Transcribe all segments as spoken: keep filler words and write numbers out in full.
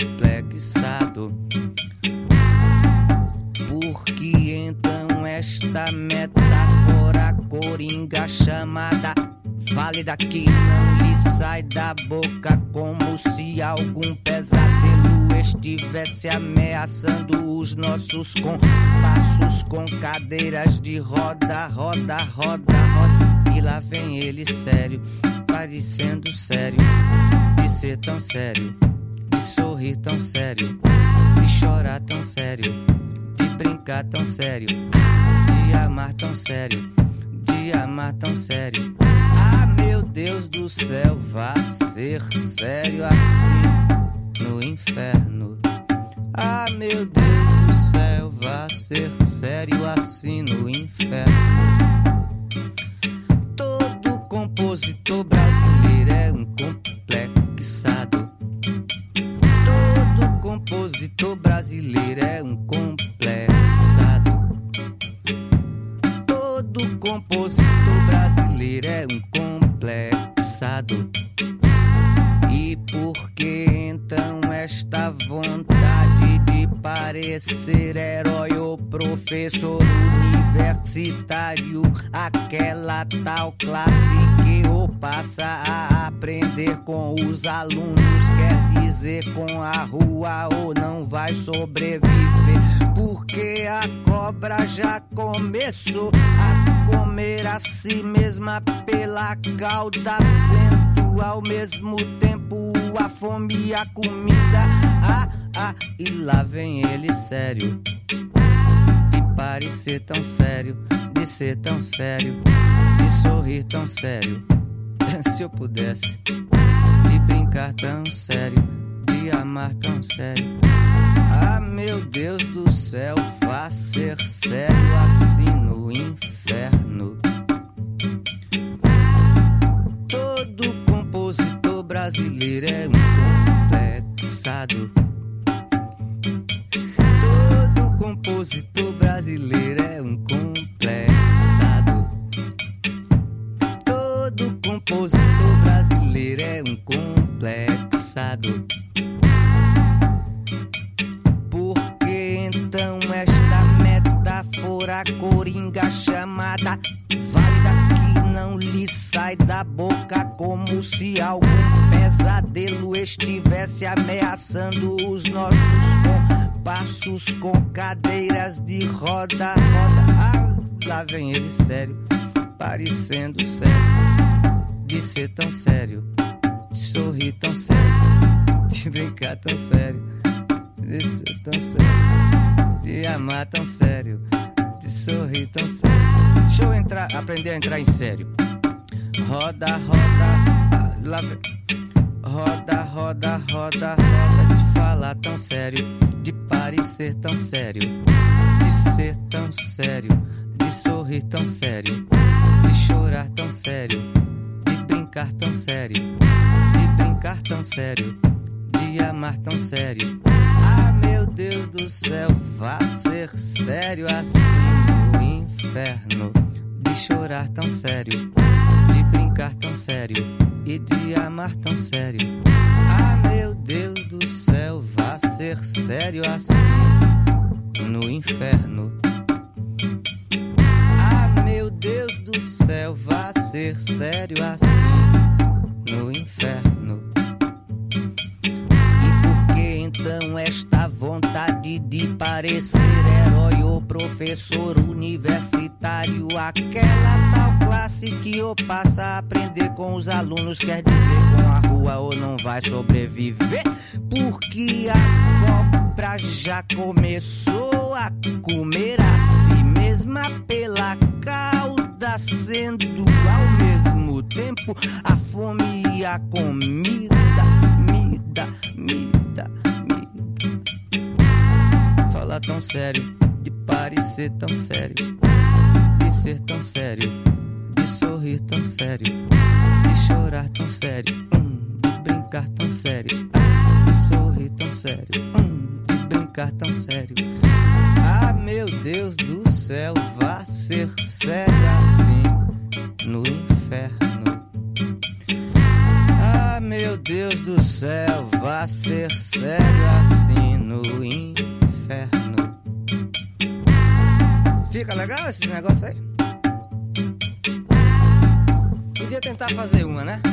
complexado. Porque então esta metáfora coringa chamada válida que não lhe sai da boca, como se algum pesadelo estivesse ameaçando os nossos compassos com cadeiras de roda, roda, roda, roda. E lá vem ele sério, parecendo sério, de ser tão sério, de sorrir tão sério, de chorar tão sério, de brincar tão sério, de amar tão sério, de amar tão sério. Ah, meu Deus do céu, vá ser sério assim no inferno. Ah, meu Deus do céu, vá ser sério assim no inferno. Todo compositor brasileiro é um complexado. Todo compositor brasileiro é um complexado. Todo compositor brasileiro é um complexado. E por que então esta vontade de parecer herói ou professor universitário? Aquela tal classe que ou passa a aprender com os alunos, quer dizer com a rua, ou não vai sobreviver. Porque a cobra já começou a comer a si mesma pela cauda, sendo ao mesmo tempo a fome e a comida. Ah, ah, e lá vem ele sério, de parecer tão sério, de ser tão sério, de sorrir tão sério. Se eu pudesse, de brincar tão sério, de amar tão sério. Ah, meu Deus do céu, vá ser sério assim no inferno. Todo compositor brasileiro é um complexado. Todo compositor brasileiro é um complexado. Todo compositor brasileiro é um complexado. Porque então esta metáfora coringa chamada válida que não lhe sai da boca, como se algum pesadelo estivesse ameaçando os nossos compassos com cadeiras de roda, roda. Ah, lá vem ele sério, parecendo sério, de ser tão sério, de sorrir tão sério, de brincar tão sério, de ser tão sério, de amar tão sério, de sorrir tão sério. Deixa eu entrar, aprender a entrar em sério. Roda, roda, lá vem. Roda, roda, roda, roda, de falar tão sério, de parecer tão sério, de ser tão sério, de sorrir tão sério, de chorar tão sério, de brincar tão sério, de brincar tão sério, de amar tão sério. Ah, meu Deus do céu, vá ser sério assim no inferno. De chorar tão sério, de brincar tão sério e de amar tão sério. Ah, meu Deus do céu, vá ser sério assim no inferno. Ah, meu Deus do céu, vá ser sério assim no inferno. E por que então esta vontade de parecer herói ou professor universitário? Aquela tal classe que ou passa a aprender com os alunos, quer dizer com a rua, ou não vai sobreviver. Porque a cobra já começou a comer a si mesma pela cauda, sendo ao mesmo tempo a fome e a comida. Mida, mida, mida. Falar tão sério, de parecer tão sério, de ser tão sério, de sorrir tão sério, de chorar tão sério, hum, de brincar tão sério, de sorrir tão sério, hum, de brincar tão sério. Ah, meu Deus do céu, vá ser sério assim no inferno. Ah, meu Deus do céu, vá pra ser sério assim no inferno. Fica legal esses negócios aí? Podia tentar fazer uma, né?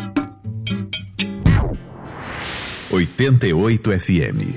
oitenta e oito F M.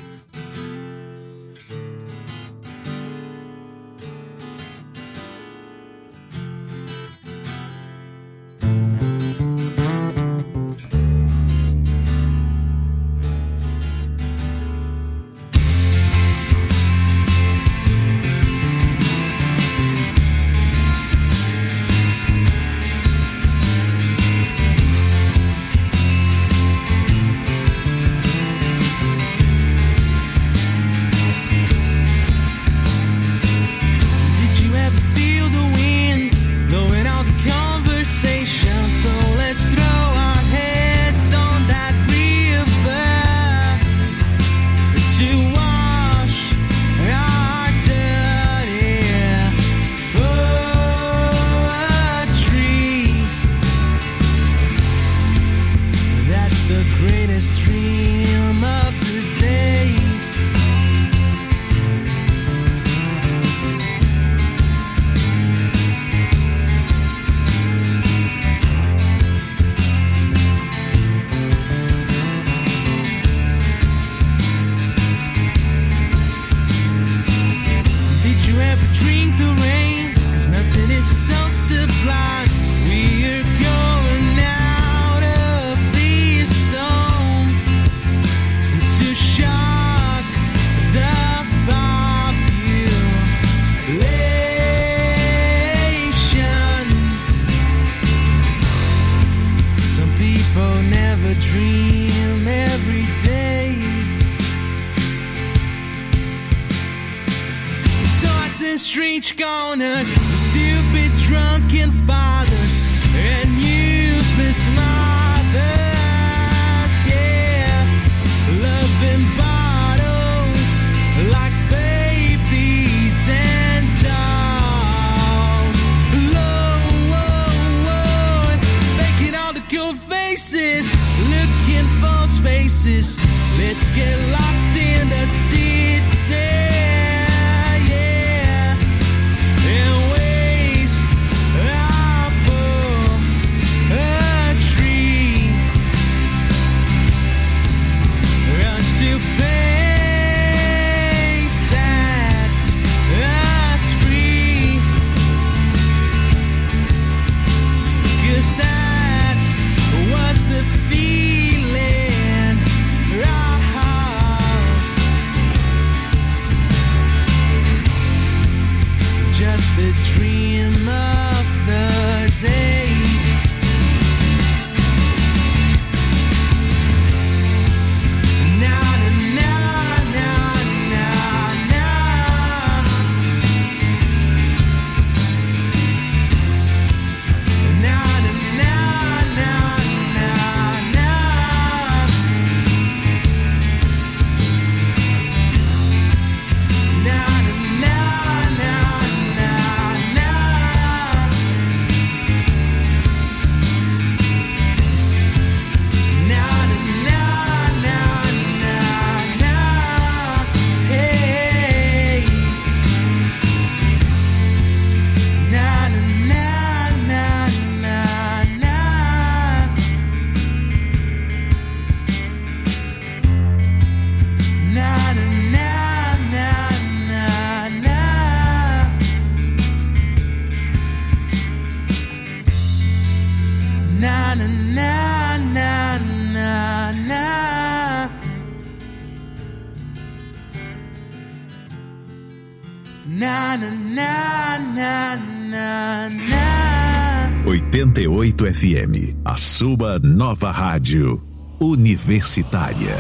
oitenta e oito F M, a sua nova rádio universitária.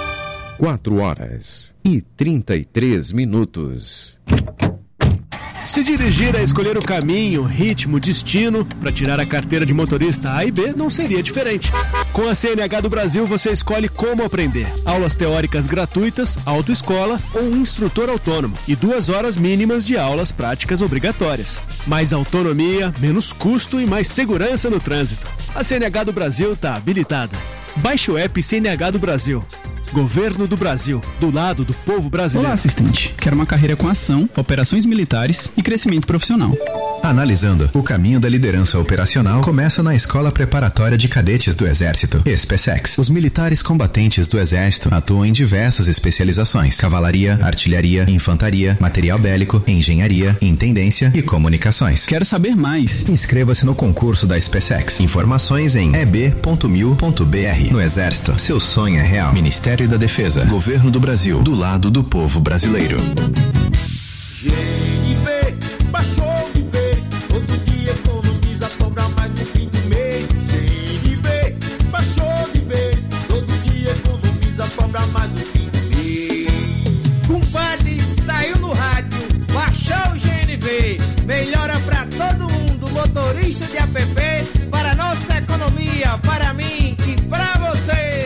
Quatro horas e trinta e três minutos. Se dirigir a escolher o caminho, ritmo, destino para tirar a carteira de motorista A e B não seria diferente. Com a C N H do Brasil você escolhe como aprender. Aulas teóricas gratuitas, autoescola ou instrutor autônomo e duas horas mínimas de aulas práticas obrigatórias. Mais autonomia, menos custo e mais segurança no trânsito. A C N H do Brasil está habilitada. Baixe o app C N H do Brasil. Governo do Brasil, do lado do povo brasileiro. Olá, assistente. Quero uma carreira com ação, operações militares e crescimento profissional. Analisando, o caminho da liderança operacional começa na Escola Preparatória de Cadetes do Exército, SpaceX. Os militares combatentes do Exército atuam em diversas especializações: cavalaria, artilharia, infantaria, material bélico, engenharia, intendência e comunicações. Quero saber mais. Inscreva-se no concurso da SpaceX. Informações em e b ponto mil ponto b r. No Exército, seu sonho é real. Ministério da Defesa, Governo do Brasil, do lado do povo brasileiro. G N V baixou de vez, todo dia economiza, sobra mais no fim do mês. G N V baixou de vez, todo dia economiza, sobra mais no fim do mês. Compadre, saiu no rádio, baixou o G N V, melhora pra todo mundo, motorista de app, para nossa economia, para mim e pra você.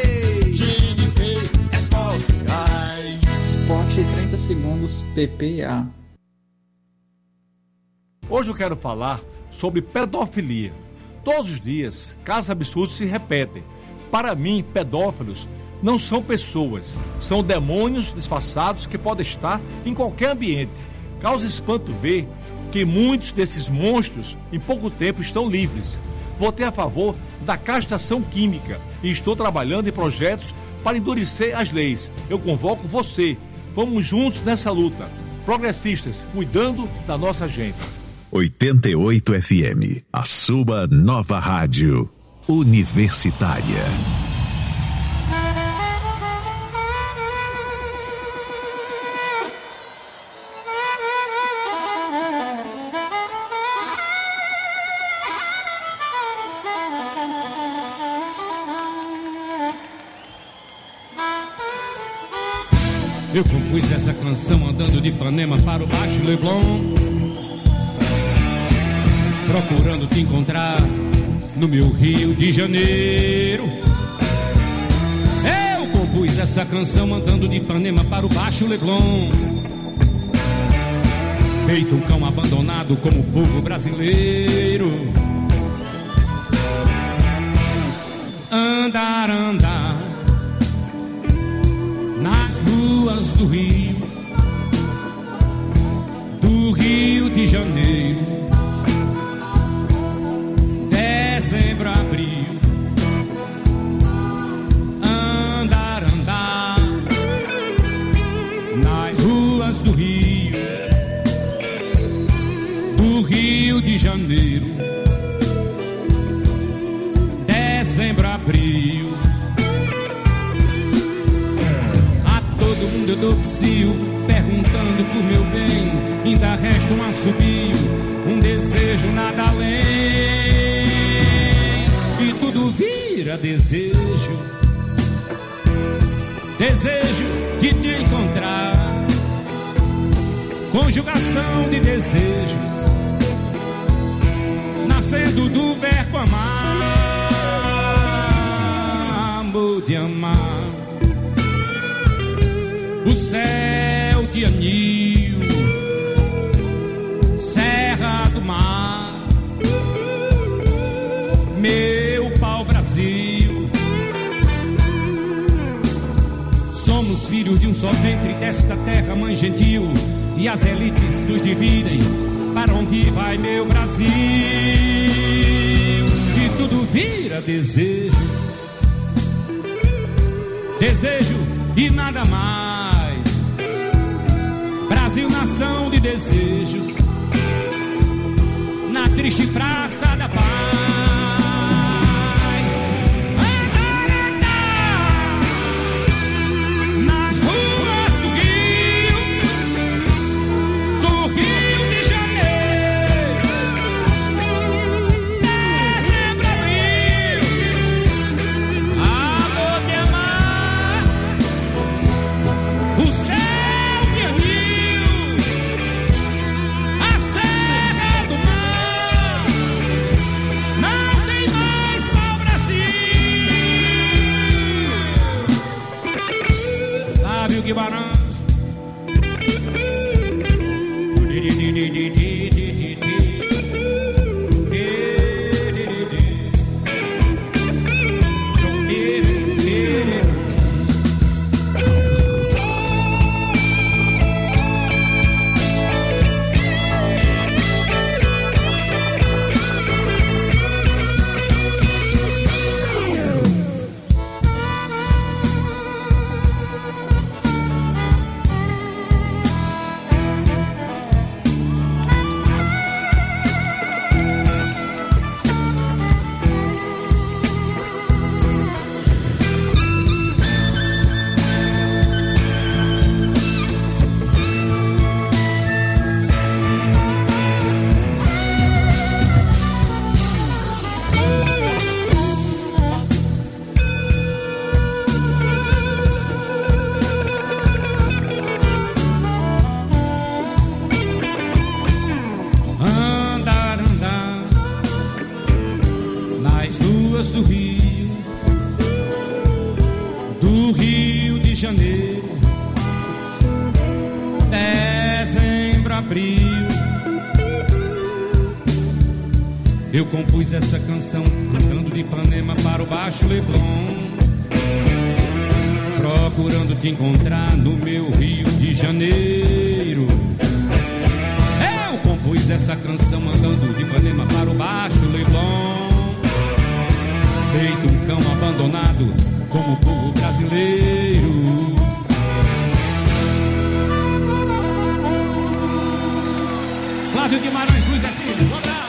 Esporte trinta segundos P P A. Hoje eu quero falar sobre pedofilia. Todos os dias, casos absurdos se repetem. Para mim, pedófilos não são pessoas, são demônios disfarçados que podem estar em qualquer ambiente. Causa espanto ver que muitos desses monstros em pouco tempo estão livres. Votei a favor da castração química e estou trabalhando em projetos para endurecer as leis. Eu convoco você. Vamos juntos nessa luta. Progressistas, cuidando da nossa gente. oitenta e oito F M, a sua nova rádio universitária. Eu compus essa canção andando de Ipanema para o Baixo Leblon, procurando te encontrar no meu Rio de Janeiro. Eu compus essa canção andando de Ipanema para o Baixo Leblon, feito um cão abandonado como o povo brasileiro. Andar, andar nas ruas do Rio, do Rio de Janeiro, dezembro, abril. Andar, andar nas ruas do Rio, do Rio de Janeiro, dezembro, abril. Todo mundo eu dou psiu, perguntando por meu bem. Ainda resta um assobio, um desejo nada além. E tudo vira desejo, desejo de te encontrar. Conjugação de desejos, nascendo do verbo amar. Amor de amar. O céu de anil, serra do mar, meu pau-brasil. Somos filhos de um só ventre desta terra, mãe gentil, e as elites nos dividem. Para onde vai meu Brasil? E tudo vira desejo, desejo e nada mais. Brasil, nação de desejos, na triste praça da paz. Andar, andar nas ruas do Rio, do Rio de Janeiro, dezembro, abril. Amor de amar, o céu de anil, a Flávio Guimarães. Eu compus essa canção andando de Ipanema para o Baixo Leblon, procurando te encontrar no meu Rio de Janeiro. Eu compus essa canção andando de Ipanema para o Baixo Leblon, feito um cão abandonado como o povo brasileiro. Flávio Guimarães, Luiz Artilho, um abraço.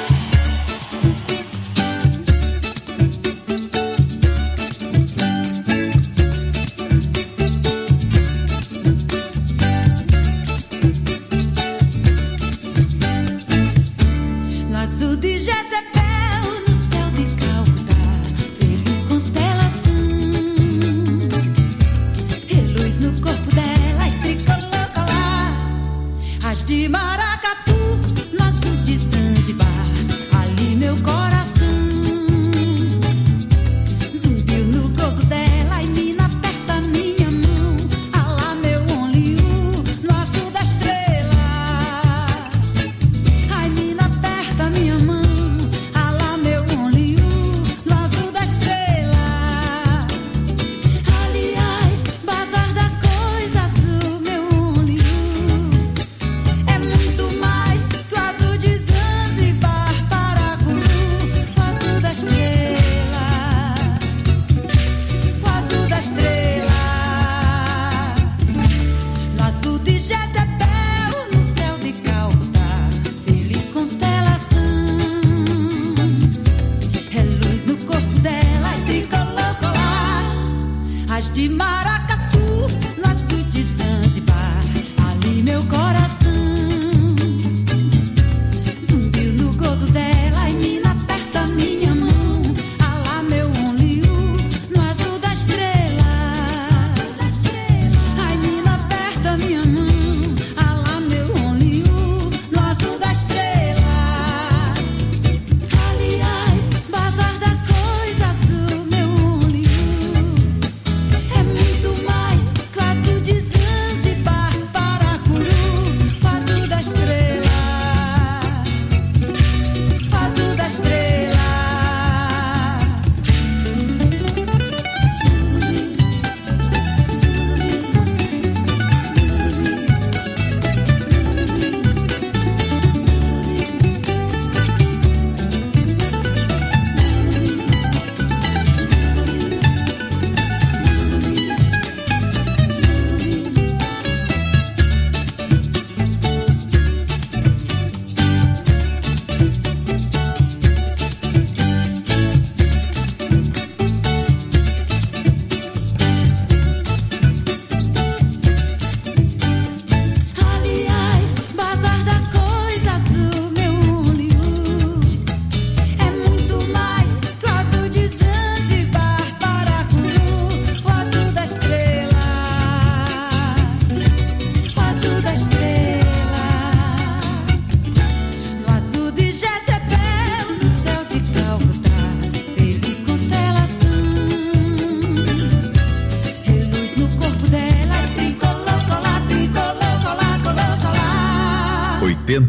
De maracatu, nosso de Zanzibar, ali meu coração zumbiu no gozo dela e mina aperta minha mão. Alá meu only you, no azul da estrela. Ai mina aperta minha mão. Alá meu only you, no azul da estrela. Aliás, bazar da coisa azul, meu only you. De maracatu, no azul de Zanzibar, ali meu coração zumbiu no gozo dela e mina aperta minha mão. Alá meu only you, no azul da estrela. Ai mina aperta minha mão. Alá meu only you, no azul da estrela. Aliás, bazar da coisa azul, meu only you. De Zanzibar, Paracuru, azul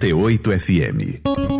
oitenta e oito F M.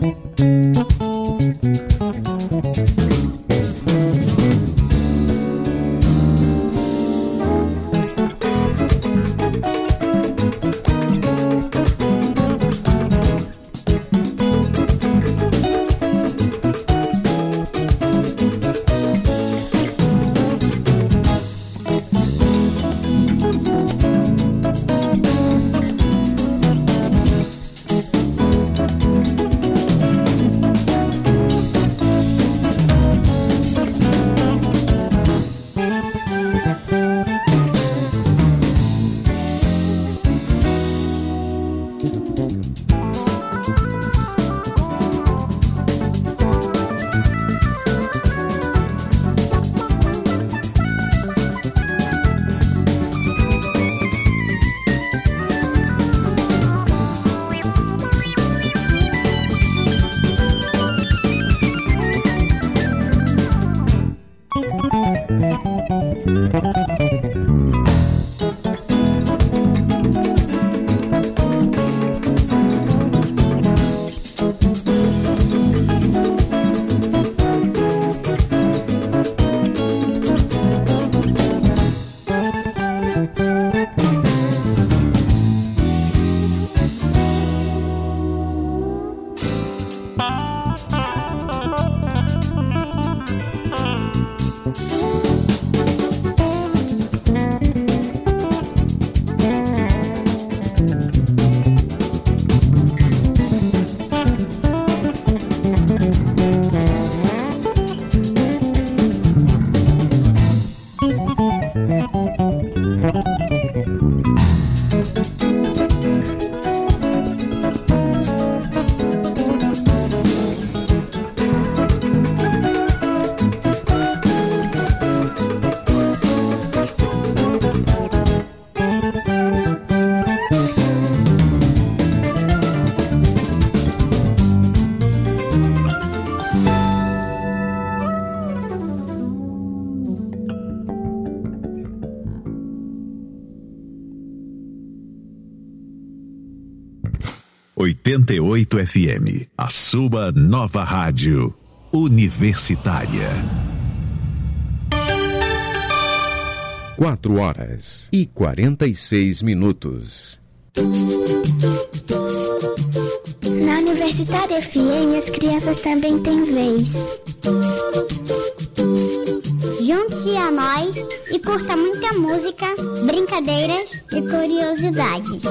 oitenta e oito F M, a sua nova rádio universitária. Quatro horas e quarenta e seis minutos. Na Universitária F M, as crianças também têm vez. Junte-se a nós e curta muita música, brincadeiras e curiosidades.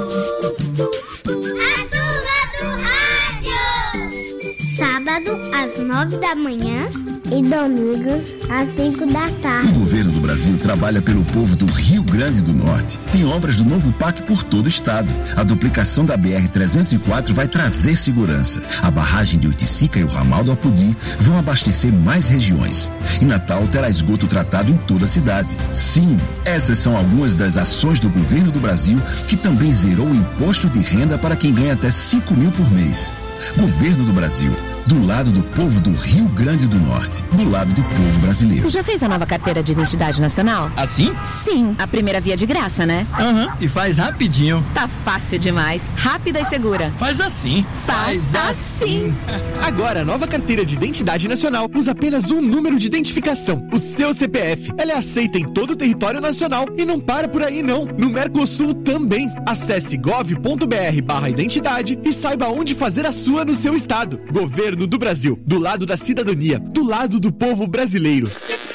A turma do rádio! Sábado, às nove da manhã e domingos, às cinco da tarde. O governo do Brasil trabalha pelo povo do Rio Grande do Norte. Tem obras do novo P A C por todo o estado. A duplicação da B R trezentos e quatro vai trazer segurança. A barragem de Oiticica e o ramal do Apodi vão abastecer mais regiões. E Natal terá esgoto tratado em toda a cidade. Sim, essas são algumas das ações do governo do Brasil, que também zerou o imposto de renda para quem ganha até cinco mil por mês. Governo do Brasil. Do lado do povo do Rio Grande do Norte. Do lado do povo brasileiro. Tu já fez a nova carteira de identidade nacional? Assim? Sim, a primeira via de graça, né? Aham, uhum. E faz rapidinho. Tá fácil demais, rápida e segura. Faz assim. Faz, faz assim. Agora, a nova carteira de identidade nacional usa apenas um número de identificação, o seu C P F. Ela é aceita em todo o território nacional e não para por aí não. No Mercosul também. Acesse gov.br barra identidade e saiba onde fazer a sua no seu estado. Governo do Brasil, do lado da cidadania, do lado do povo brasileiro.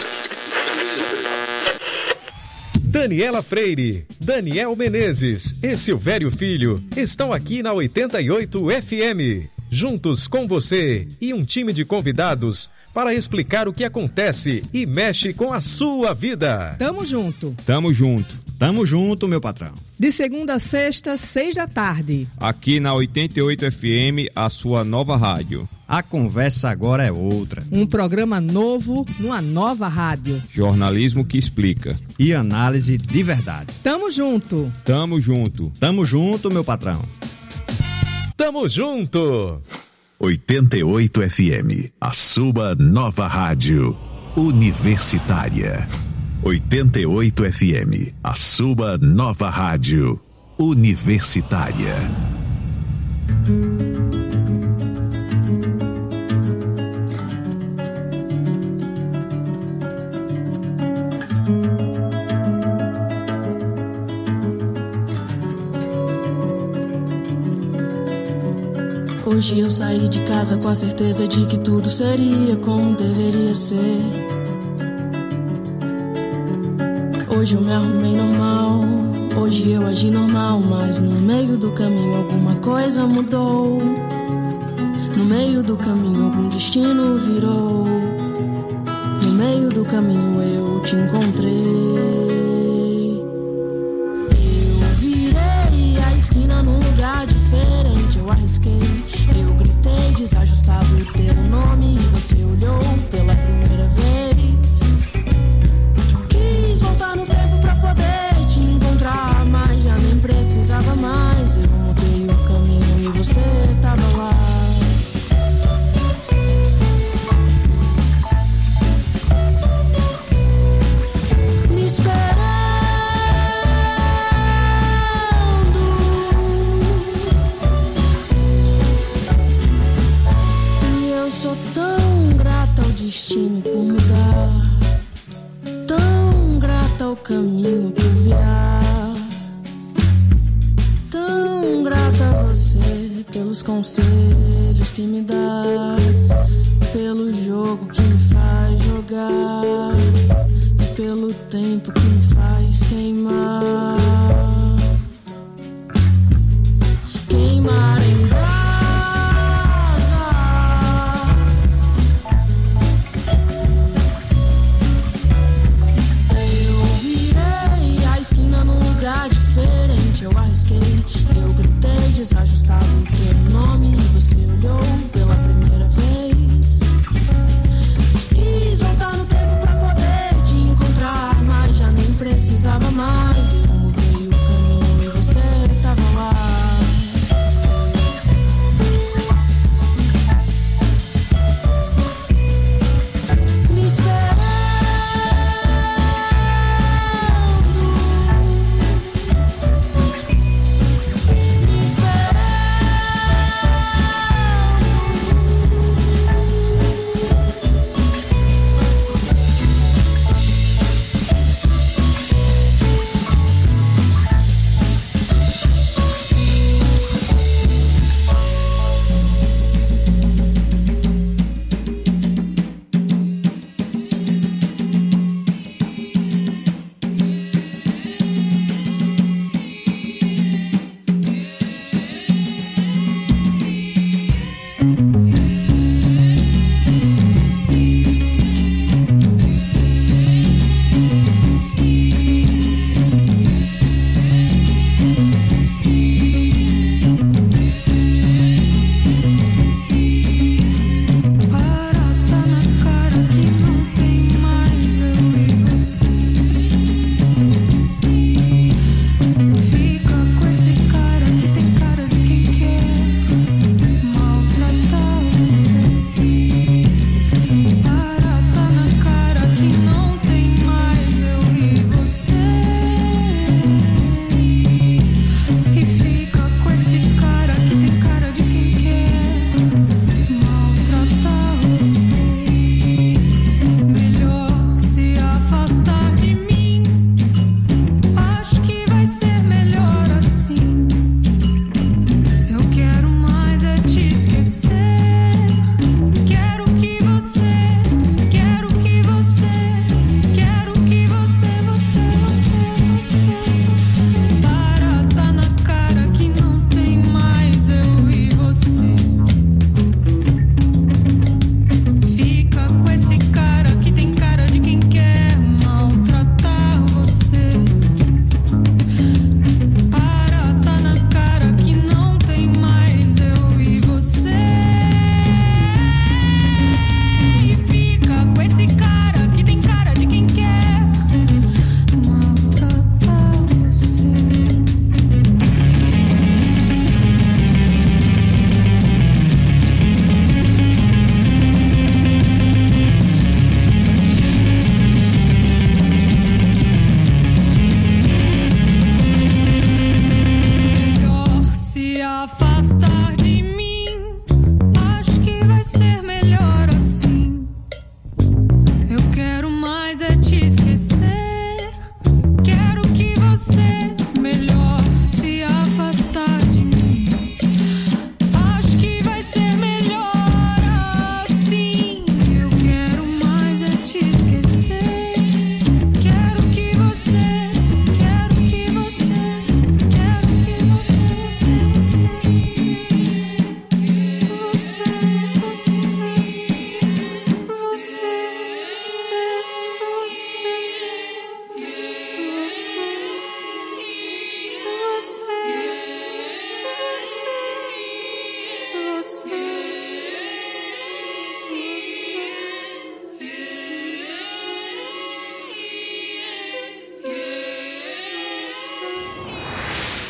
Daniela Freire, Daniel Menezes e Silvério Filho estão aqui na oitenta e oito F M, juntos com você e um time de convidados para explicar o que acontece e mexe com a sua vida. Tamo junto. Tamo junto. Tamo junto, meu patrão. De segunda a sexta, seis da tarde. Aqui na oitenta e oito F M, a sua nova rádio. A conversa agora é outra. Um programa novo numa nova rádio. Jornalismo que explica. E análise de verdade. Tamo junto. Tamo junto. Tamo junto, meu patrão. Tamo junto. oitenta e oito F M, a sua nova rádio universitária. oitenta e oito F M, a sua nova rádio universitária. Hoje eu saí de casa com a certeza de que tudo seria como deveria ser. Hoje eu me arrumei normal, hoje eu agi normal, mas no meio do caminho alguma coisa mudou. No meio do caminho algum destino virou. No meio do caminho eu te encontrei. Eu virei a esquina num lugar diferente, eu arrisquei. Eu gritei desajustado o teu nome e você olhou pela primeira vez. Quis voltar no tempo pra poder te encontrar, mas já nem precisava mais. Eu mudei o caminho e você tava lá. Me esperando. E eu sou tão grata ao destino por mudar, tão grata ao caminho por virar, tão grata a você pelos conselhos que me dá, pelo jogo que me faz jogar e pelo tempo que me faz queimar. Queimar em brasa. Eu virei a esquina num lugar diferente, eu arrisquei. Eu gritei desajustado o teu nome e você olhou pela primeira vez. Quis voltar no tempo pra poder te encontrar, mas já nem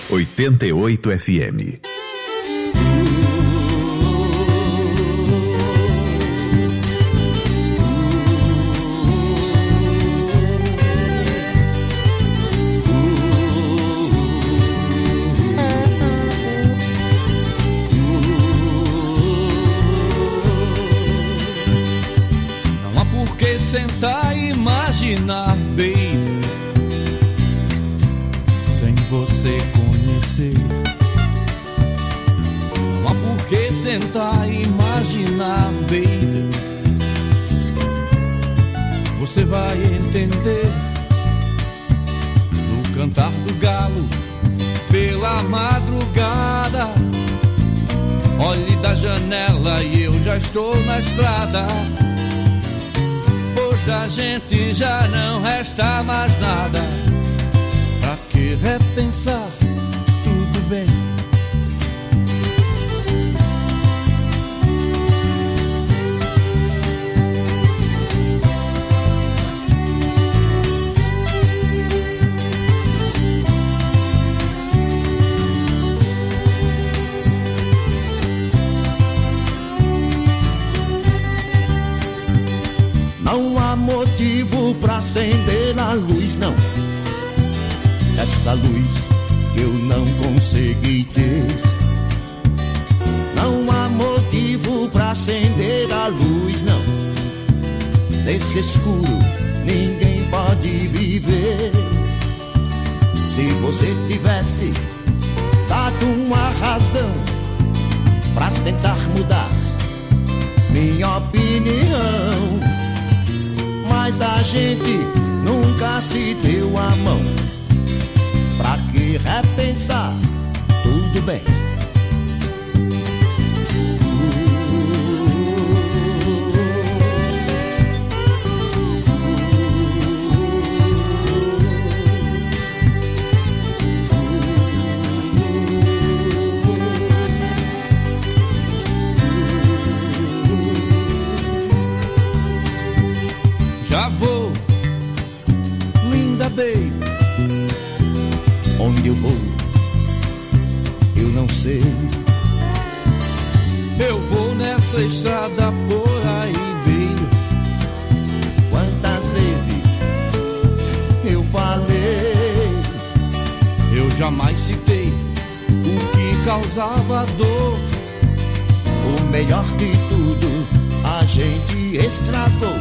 oitenta e oito F M. Não há por que sentar e imaginar, baby, sem você conhecer. Não há por que sentar e imaginar, baby, você vai entender. No cantar do galo pela madrugada, olhe da janela e eu já estou na estrada. Pois da gente já não resta mais nada. Pra que repensar? Tudo bem. Não há motivo pra acender a luz, não. Essa luz que eu não consegui ter. Não há motivo pra acender a luz, não. Nesse escuro ninguém pode viver. Se você tivesse dado uma razão pra tentar mudar minha opinião, mas a gente nunca se deu a mão. Pra que repensar? Tudo bem. Já vou, linda baby. Onde eu vou, eu não sei. Eu vou nessa estrada por aí, baby. Quantas vezes eu falei, eu jamais citei o que causava dor. O melhor de tudo a gente estragou.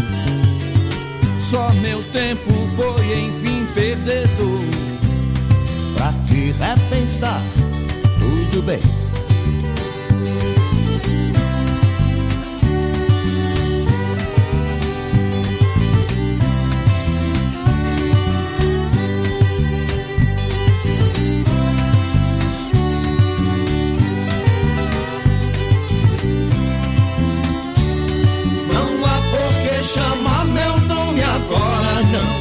Só meu tempo foi enfim perdedor. Pra que repensar? Tudo bem. Não há por que chamar meu nome agora, não.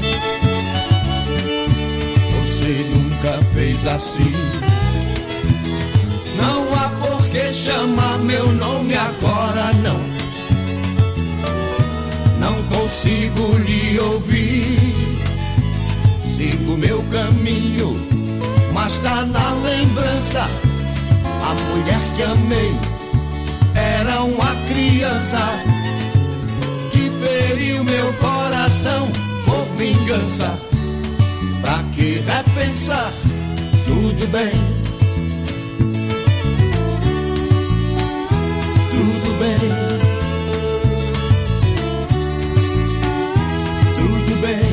Você nunca fez assim. Não há por que chamar meu nome agora, não. Não consigo lhe ouvir. Sigo meu caminho, mas tá na lembrança. A mulher que amei era uma criança que feriu meu coração por vingança. Pra que repensar? Tudo bem. Tudo bem. Tudo bem.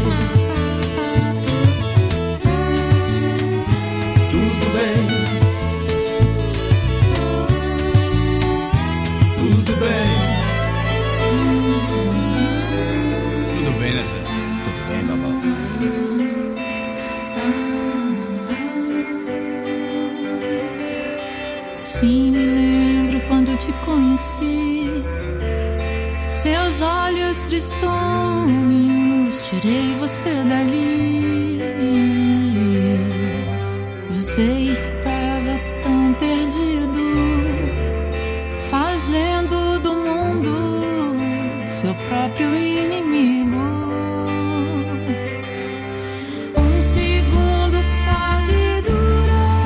Tudo bem. Tudo bem. Tudo bem, né? Tudo bem, babá. Sim, me lembro quando te conheci. Seus olhos tristonhos, tirei você dali. Você estava tão perdido, fazendo do mundo seu próprio inimigo. Um segundo pode durar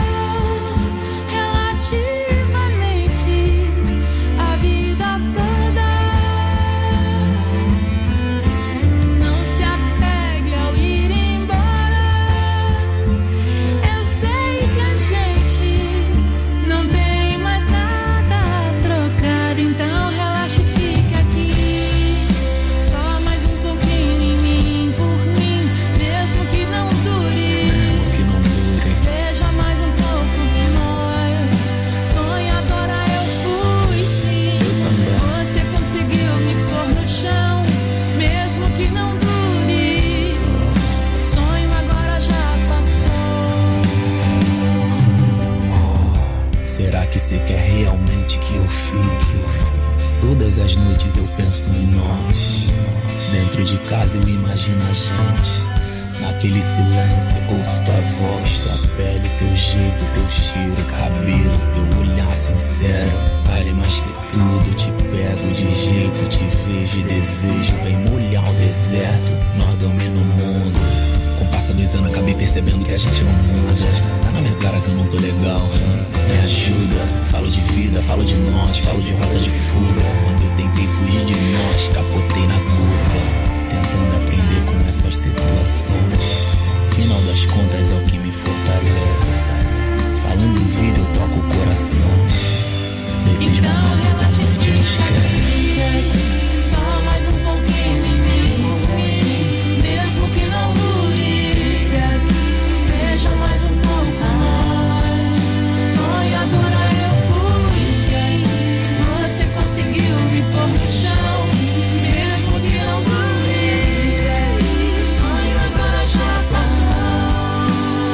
Todas as noites eu penso em nós. Dentro de casa eu imagino a gente. Naquele silêncio ouço tua voz, tua pele, teu jeito, teu cheiro, cabelo, teu olhar sincero. Vale mais que tudo, te pego de jeito, te vejo e desejo. Vem molhar o deserto, nós domina o mundo. Com o passar dos anos acabei percebendo que a gente não muda. Tá na minha cara que eu não tô legal, me ajuda. Falo de vida, falo de nós, falo de rota de fuga. Quando eu tentei fugir de nós, capotei na curva, tentando aprender com essas situações. Final das contas é o que me fortalece. Falando em vida eu toco o coração. Desses momentos a gente não esquece. Só mais um pouquinho em mim, mesmo que não dure, seja mais um pouco mais. Sonhadora eu fui, sim. Você conseguiu me pôr no chão, mesmo que não dure. Sonho agora já passou.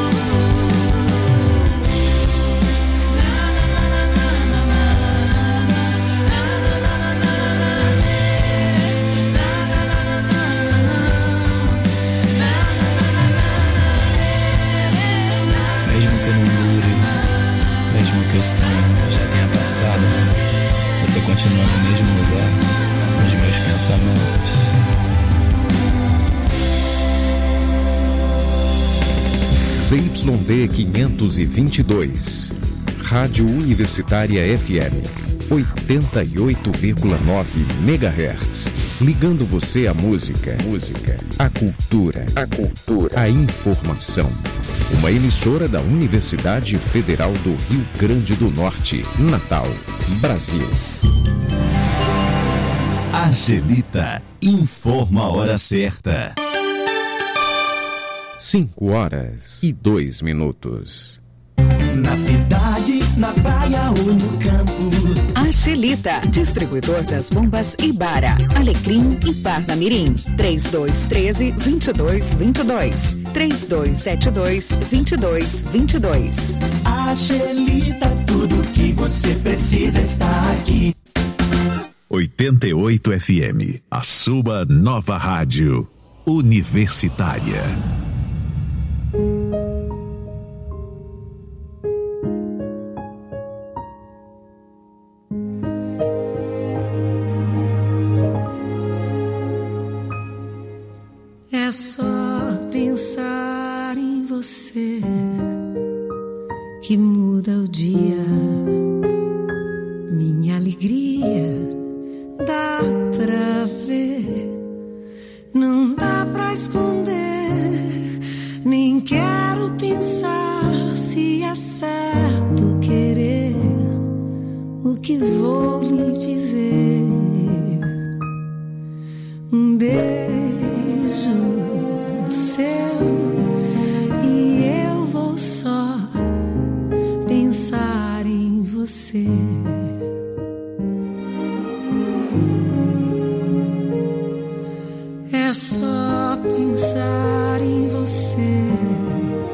Na, na, na, na, na, na, Mesmo que eu não dure, mesmo que o sonho já tenha passado, você continua no mesmo lugar, nos meus pensamentos. Z Y D quinhentos e vinte e dois, Rádio Universitária F M, oitenta e oito vírgula nove megahertz, ligando você à música, música, à cultura, a cultura, à informação. Uma emissora da Universidade Federal do Rio Grande do Norte, Natal, Brasil. Angelita informa a hora certa. cinco horas e dois minutos. Na cidade, na praia ou no campo. Angelita, distribuidor das bombas Ibara, Alecrim e Parnamirim. três dois um três, dois dois dois dois. três dois sete dois, dois dois dois dois. Angelita, tudo que você precisa está aqui. oitenta e oito F M, a sua nova rádio universitária. É só pensar em você que muda o dia. Minha alegria dá pra ver, não dá pra esconder. Nem quero pensar se é certo querer o que vou lhe dizer. Um beijo seu e eu vou só pensar em você. É só pensar em você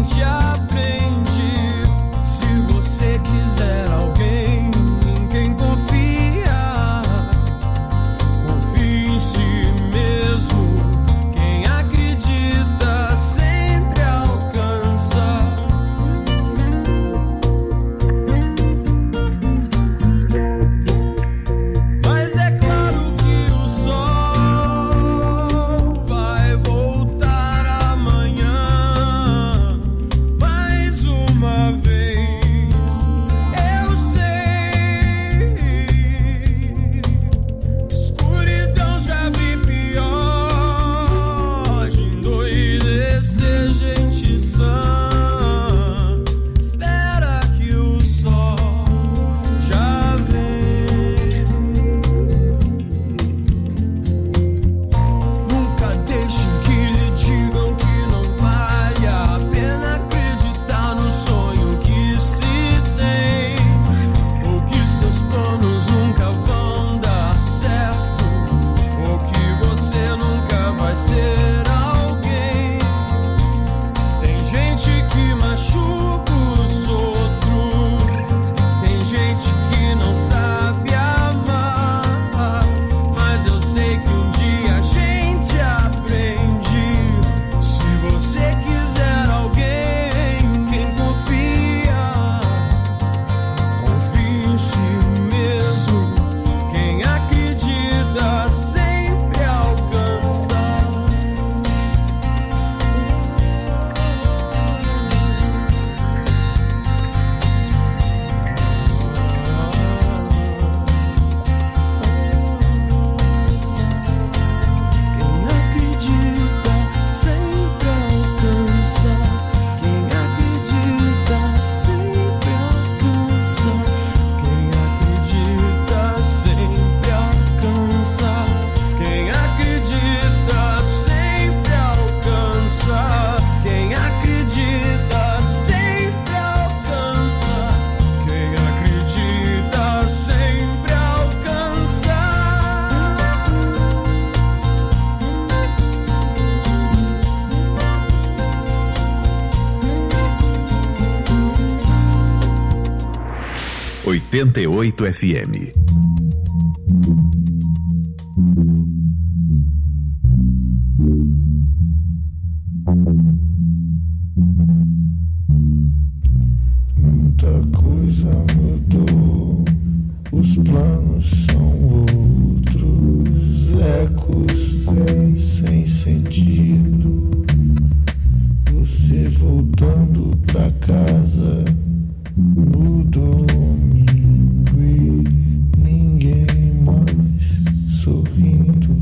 gente aprende. Se você quiser alguém em quem confia, confie em si mesmo. Quem acredita sempre alcança. Mas é claro que o sol vai voltar amanhã. Mais uma vez, eu sei. Escuridão já vi pior. De endoidecer gente sã. Espera que o sol já vem. Nunca deixem que lhe digam que não vale a pena acreditar no sonho que se tem, ou que seus planos nunca vão dar certo, ou que você nunca vai ser alguém. Tem gente que machuca os outros, tem gente que não sabe amar, mas eu sei que um dia a gente aprende. Se você quiser alguém em quem confia, confie em si mesmo. Quem acredita sempre alcança. Quem acredita sempre alcança. Quem acredita sempre alcança. Quem acredita sempre alcança. Quem acredita sempre alcança. Quem acredita sempre alcança. Quem acredita sempre alcança. oitenta e oito F M. Muita coisa mudou, os planos são outros, ecos sem, sem sentido. Você voltando pra casa no domingo e ninguém mais sorrindo.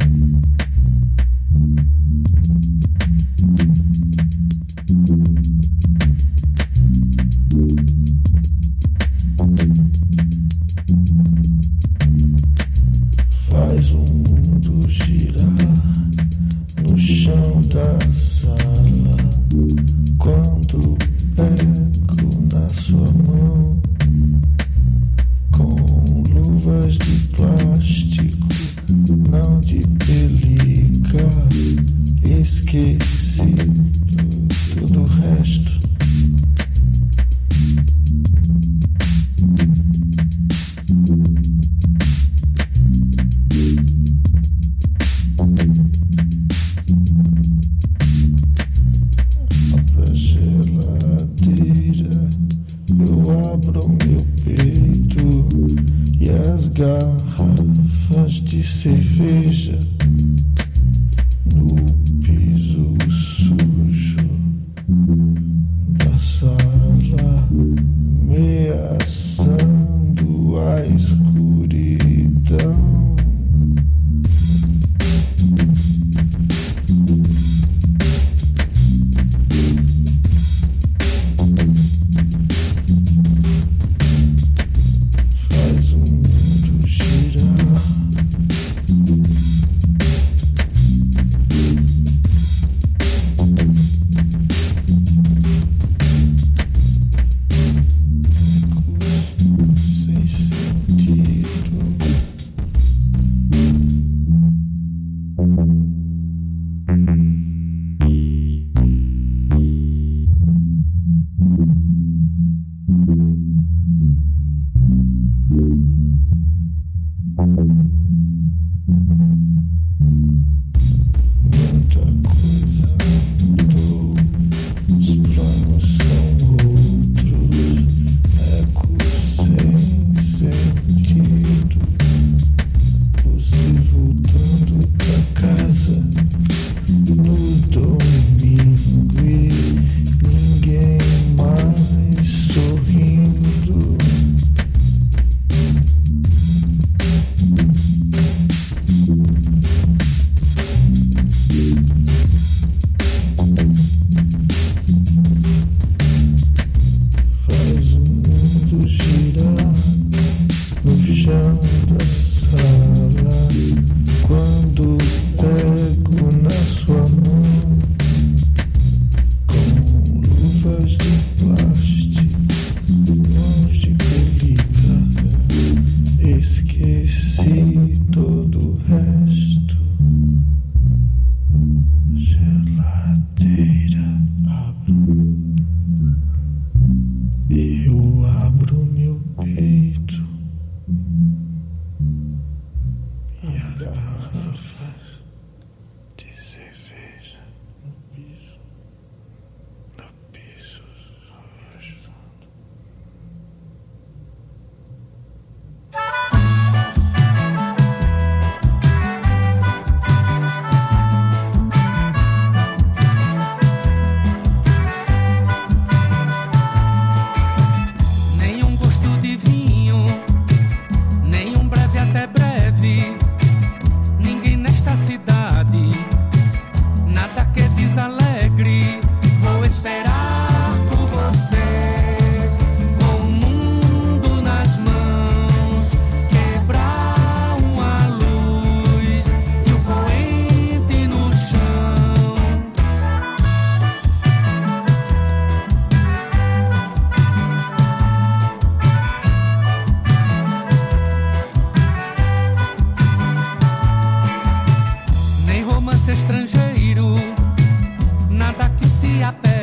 Faz o mundo girar no chão da sala quando pego na sua mão com luvas de plástico, não de pelica. Esqueci tudo o resto. A geladeira eu abro meu peito e as garrafas de cerveja no piso sujo da sala, ameaçando a escuridão. Faz o mundo girar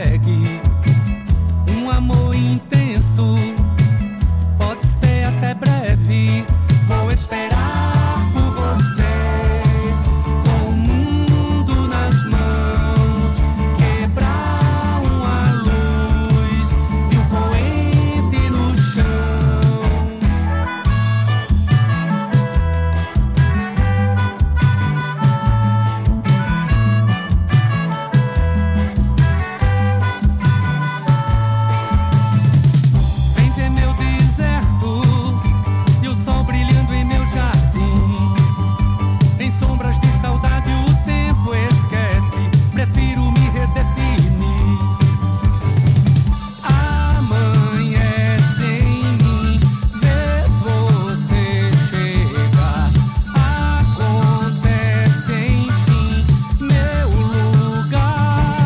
segue. Um amor intenso, pode ser até breve. Vou esperar por você, com o mundo nas mãos, quebrar uma luz e o poente no chão. Vem ver meu deserto e o sol brilhando em meu jardim. Em sombras de saudade o tempo esquece, prefiro me redefinir. Amanhece em mim, ver você chegar. Acontece enfim, meu lugar.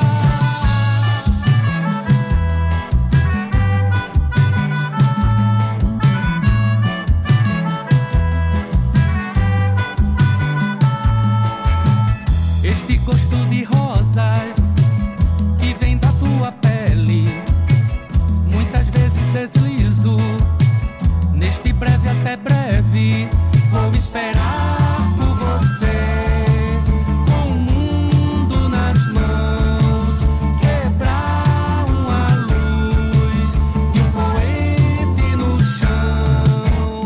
Este gosto de rosas que vem da tua pele, muitas vezes deslizo. Neste breve até breve, vou esperar por você, com o mundo nas mãos, quebrar uma luz e o poente no chão.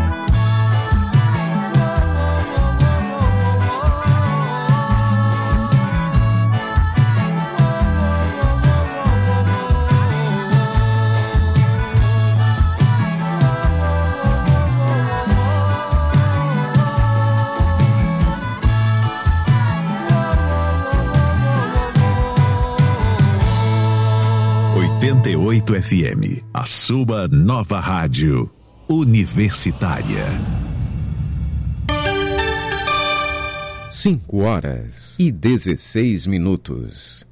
oitenta e oito F M, a sua nova rádio universitária. cinco horas e dezesseis minutos.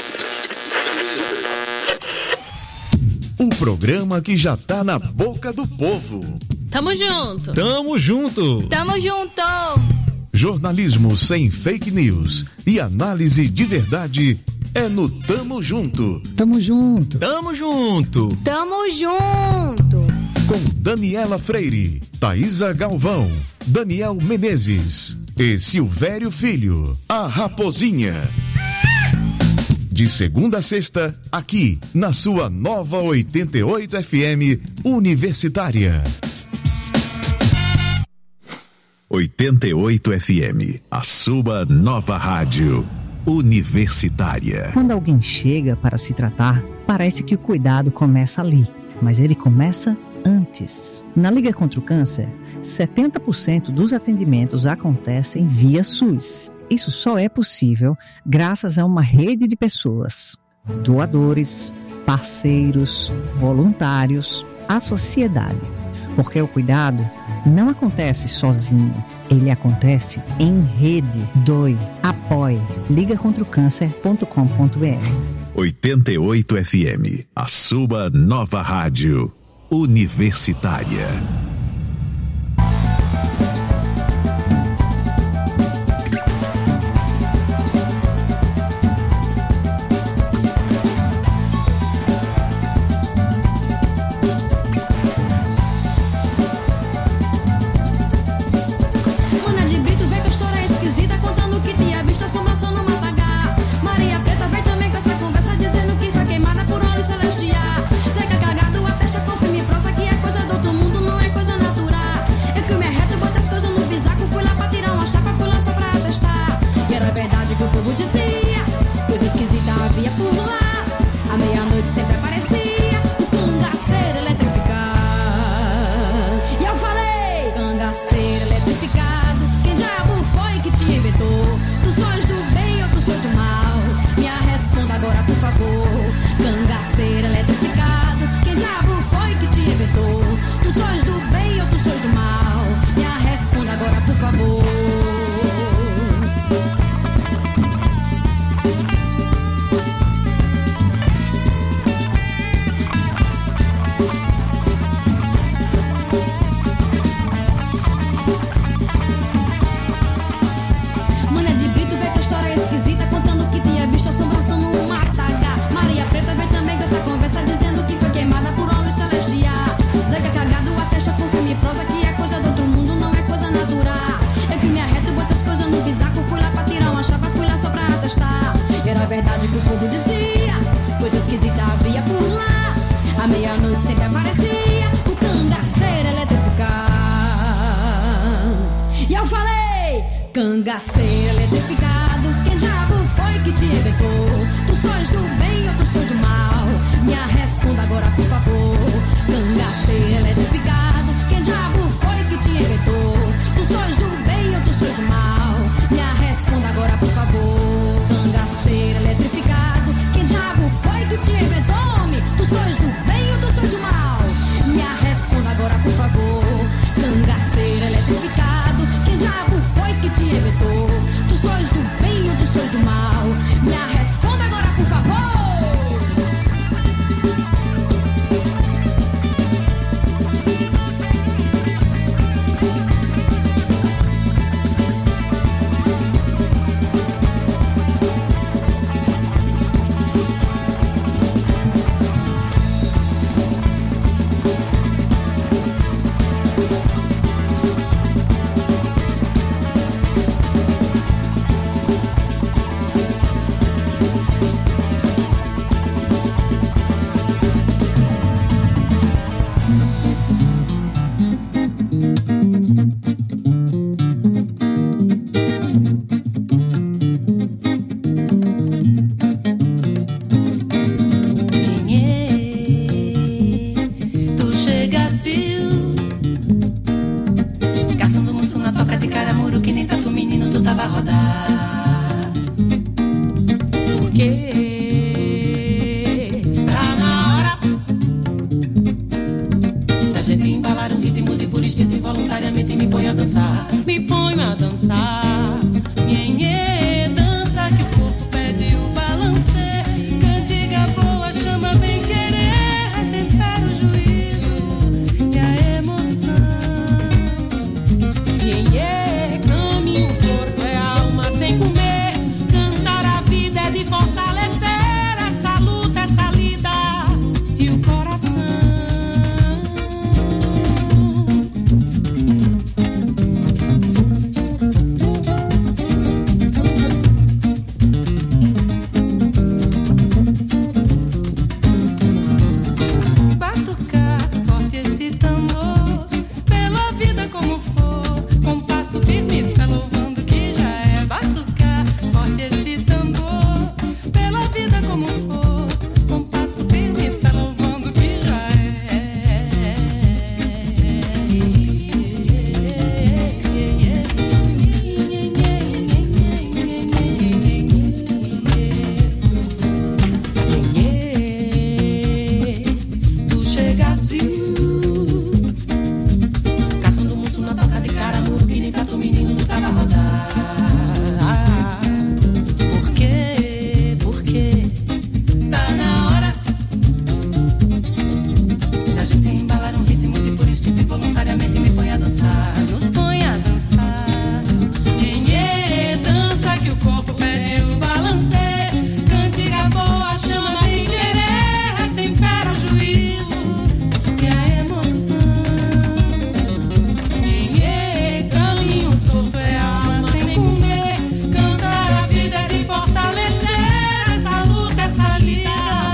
Um programa que já tá na boca do povo. Tamo junto. Tamo junto. Tamo junto. Jornalismo sem fake news e análise de verdade é no Tamo Junto. Tamo junto. Tamo junto. Tamo junto. Com Daniela Freire, Thaisa Galvão, Daniel Menezes e Silvério Filho, a Raposinha. De segunda a sexta, aqui na sua nova oitenta e oito F M Universitária. oitenta e oito F M, a sua nova rádio universitária. Quando alguém chega para se tratar, parece que o cuidado começa ali, mas ele começa antes. Na Liga contra o Câncer, setenta por cento dos atendimentos acontecem via SUS. Isso só é possível graças a uma rede de pessoas, doadores, parceiros, voluntários, a sociedade. Porque o cuidado não acontece sozinho, ele acontece em rede. Doe, apoie, liga contra o câncer ponto com ponto b r. oitenta e oito F M, a sua nova rádio universitária. Ana de Brito vê que a história é esquisita, contando que tinha visto assombração no matagal. Maria Preta vem também com essa conversa, dizendo que foi queimada por óleo celestial. Zeca cagado, atesta com filme e prosa, que é coisa do outro mundo, não é coisa natural. Eu que me arreto, boto as coisas no bisaco, fui lá pra tirar uma chapa, fui lá só pra atestar. E era verdade que o povo dizia, coisa esquisita havia por lá. À meia-noite sempre aparecia o cangaceiro eletrificado. E eu falei, cangaceiro eletrificado, quem diabo foi que te inventou? Tu sós do bem ou tu sós do mal? Me responda agora, por favor. esquisita havia por lá. À meia-noite sempre aparecia o cangaceiro eletrificado. E eu falei, cangaceiro eletrificado, quem diabo foi que te inventou? Tu sois do bem ou tu sois do mal? Me responda agora, por favor. Cangaceiro eletrificado, quem diabo foi que te inventou? Tu sois do bem ou tu sois do mal? Me responda agora, por favor. Cangaceiro eletrificado, quem diabo foi que te inventou? -me? Tu sois do bem ou tu sois do mal? Me responda agora, por favor. Cangaceiro eletrificado, quem diabo foi que te inventou? Tu sois do bem ou tu sois do mal? Me responda agora, por favor. Me ponho a dançar, nhenhê.